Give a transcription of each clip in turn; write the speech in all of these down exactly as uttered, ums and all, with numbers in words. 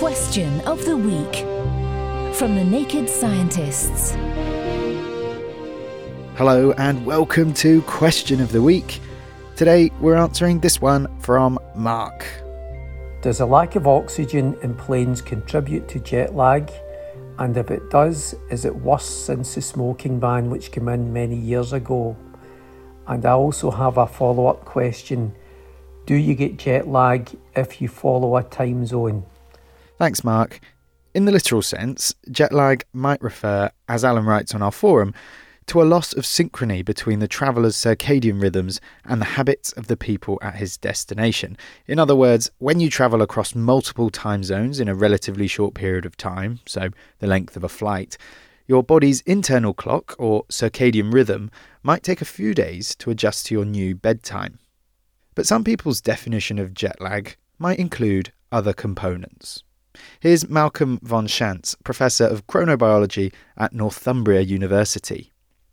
Question of the Week from the Naked Scientists. Hello and welcome to Question of the Week. Today we're answering this one from Mark. Does a lack of oxygen in planes contribute to jet lag? And if it does, is it worse since the smoking ban which came in many years ago? And I also have a follow-up question. Do you get jet lag if you follow a time zone? Thanks, Mark. In the literal sense, jet lag might refer, as Alan writes on our forum, to a loss of synchrony between the traveller's circadian rhythms and the habits of the people at his destination. In other words, when you travel across multiple time zones in a relatively short period of time, so the length of a flight, your body's internal clock, or circadian rhythm, might take a few days to adjust to your new bedtime. But some people's definition of jet lag might include other components. Here's Malcolm von Schantz, Professor of Chronobiology at Northumbria University.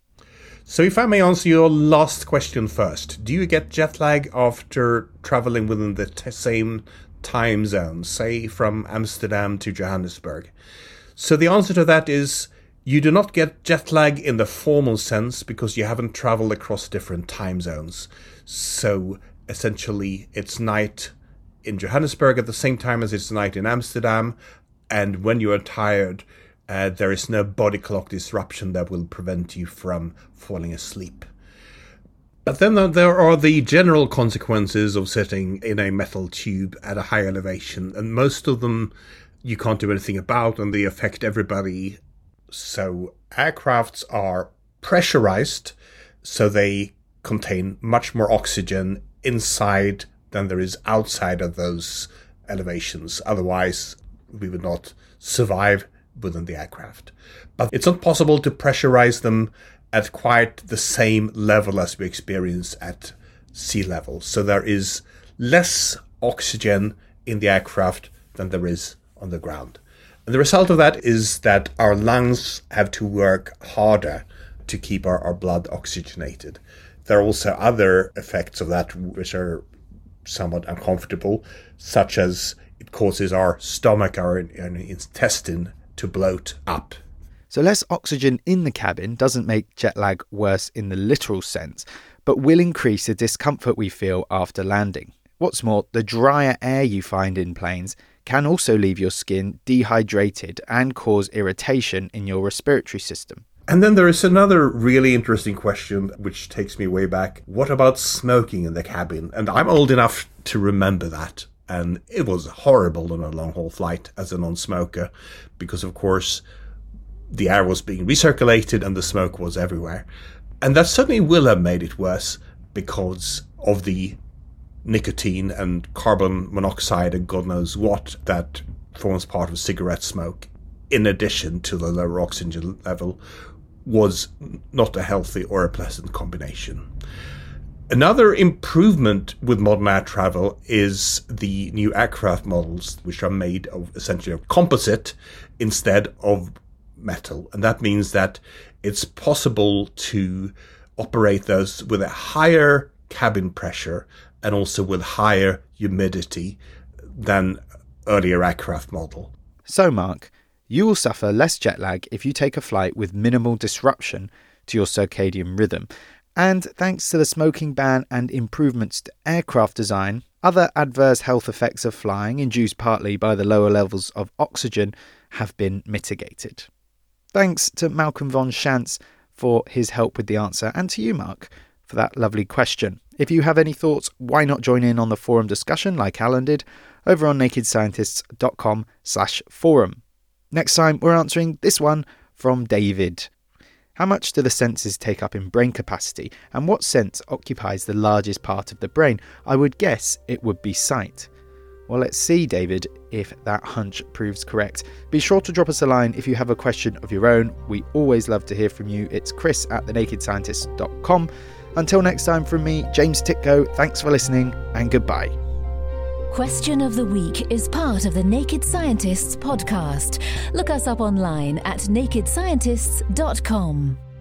So if I may answer your last question first, do you get jet lag after travelling within the t- same time zone, say from Amsterdam to Johannesburg? So the answer to that is you do not get jet lag in the formal sense because you haven't travelled across different time zones. So essentially it's night in Johannesburg at the same time as it's night in Amsterdam, and when you are tired, Uh, there is no body clock disruption that will prevent you from falling asleep. But then there are the general consequences of sitting in a metal tube at a high elevation, and most of them you can't do anything about, and they affect everybody. So aircrafts are pressurized, so they contain much more oxygen inside than there is outside of those elevations. Otherwise, we would not survive within the aircraft. But it's not possible to pressurize them at quite the same level as we experience at sea level. So there is less oxygen in the aircraft than there is on the ground. And the result of that is that our lungs have to work harder to keep our, our blood oxygenated. There are also other effects of that which are somewhat uncomfortable, such as it causes our stomach, our, our intestine, to bloat up. So less oxygen in the cabin doesn't make jet lag worse in the literal sense, but will increase the discomfort we feel after landing. What's more, the drier air you find in planes can also leave your skin dehydrated and cause irritation in your respiratory system. And then there is another really interesting question which takes me way back. What about smoking in the cabin? And I'm old enough to remember that. And it was horrible on a long-haul flight as a non-smoker because, of course, the air was being recirculated and the smoke was everywhere. And that certainly will have made it worse because of the nicotine and carbon monoxide and God knows what that forms part of cigarette smoke, in addition to the lower oxygen level, was not a healthy or a pleasant combination. Another improvement with modern air travel is the new aircraft models, which are made of essentially of composite instead of metal. And that means that it's possible to operate those with a higher cabin pressure and also with higher humidity than earlier aircraft model. So, Mark, you will suffer less jet lag if you take a flight with minimal disruption to your circadian rhythm. And thanks to the smoking ban and improvements to aircraft design, other adverse health effects of flying, induced partly by the lower levels of oxygen, have been mitigated. Thanks to Malcolm von Schantz for his help with the answer, and to you, Mark, for that lovely question. If you have any thoughts, why not join in on the forum discussion like Alan did over on nakedscientists.com slash forum. Next time, we're answering this one from David. How much do the senses take up in brain capacity, and what sense occupies the largest part of the brain? I would guess it would be sight. Well, let's see, David, if that hunch proves correct. Be sure to drop us a line if you have a question of your own. We always love to hear from you. It's chris at the naked scientists dot com. Until next time, from me, James Titko, thanks for listening and goodbye. Question of the Week is part of the Naked Scientists podcast. Look us up online at naked scientists dot com.